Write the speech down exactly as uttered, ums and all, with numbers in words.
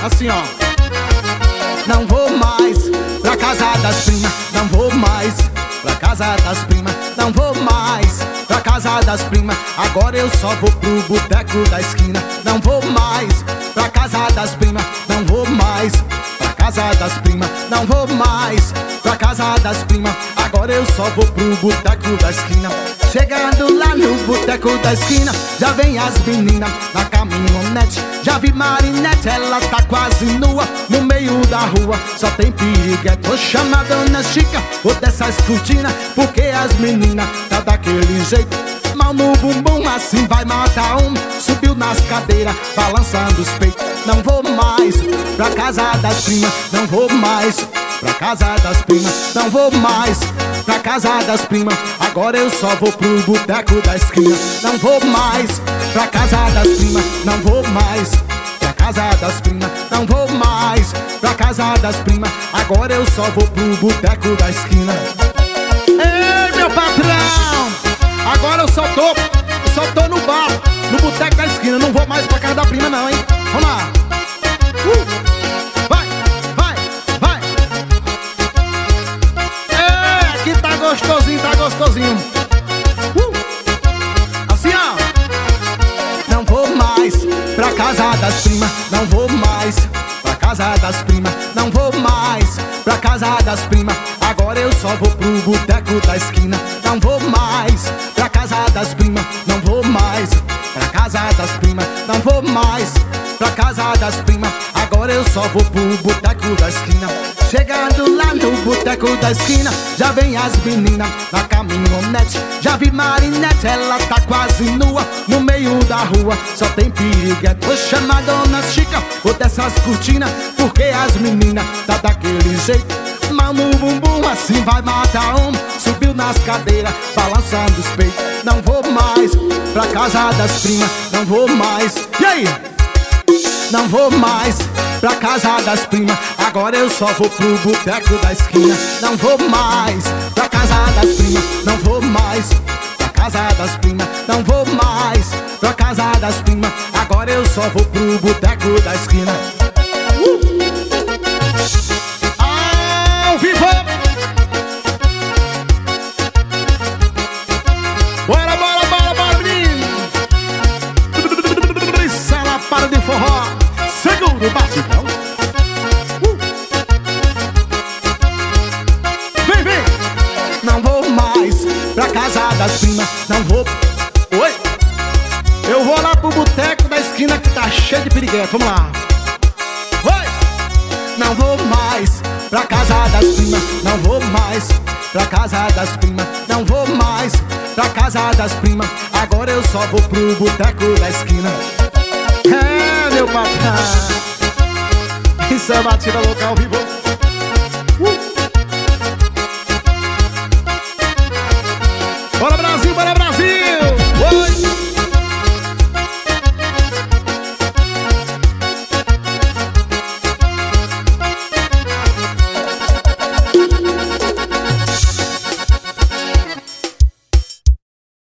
Assim, ó. Não vou mais pra casa das primas, não vou mais pra casa das primas, não vou mais pra casa das primas. Agora eu só vou pro boteco da esquina. Não vou mais pra casa das primas, não vou mais pra casa das primas, não vou mais pra casa das primas. Agora eu só vou pro boteco da esquina. Chegando lá no boteco da esquina, já vem as meninas na caminhonete. Já vi Marinette, ela tá quase nua no meio da rua, só tem piriguete. Vou chamar a Dona Chica, vou dessas escutina, porque as meninas tá daquele jeito. Mal no bumbum, assim vai matar um. Subiu nas cadeiras, balançando os peitos. Não vou mais pra casa das primas, não vou mais pra casa das primas, não vou mais pra casa das primas. Agora eu só vou pro boteco da esquina. Não vou mais pra casa das primas, não vou mais pra casa das primas, não vou mais pra casa das primas. Agora eu só vou pro boteco da esquina. Ei, meu patrão, agora eu só tô, eu só tô no bar, no boteco da esquina. Não vou mais pra casa da prima não, hein. Vamos lá. uh. Gostosinho, tá gostosinho. uh! Assim, ó. Não vou mais pra casa das primas, não vou mais pra casa das primas, não vou mais pra casa das primas. Agora eu só vou pro boteco da esquina. Não vou mais pra casa das primas, não vou mais pra casa das primas, não vou mais pra casa das primas. Agora eu só vou pro boteco da esquina. Chegando lá no boteco da esquina, já vem as meninas na caminhonete. Já vi Marinette, ela tá quase nua no meio da rua, só tem piriguete. Vou chamar a Dona Chica, vou dessas cortinas, porque as meninas tá daquele jeito. Mal no bumbum, assim vai matar um. Subiu nas cadeiras, balançando os peitos. Não vou mais pra casa das primas, não vou mais. E aí? Não vou mais pra casa das primas. Agora eu só vou pro boteco da esquina. Não vou mais pra casa das primas, não vou mais pra casa das primas, não vou mais pra casa das primas. Agora eu só vou pro boteco da esquina. uh! Ao vivo! Bora, bora, bora, bora, menino! Sala para de forró, segura o batidão. uh. Vem, vem! Não vou mais pra casa das primas, não vou. Oi! Eu vou lá pro boteco da esquina que tá cheio de piriguete. Vamos lá! Oi! Não vou mais pra casa das primas, não vou mais pra casa das primas, não vou mais pra casa das primas. Agora eu só vou pro boteco da esquina. É, meu patrão, isso é batida local, vivo.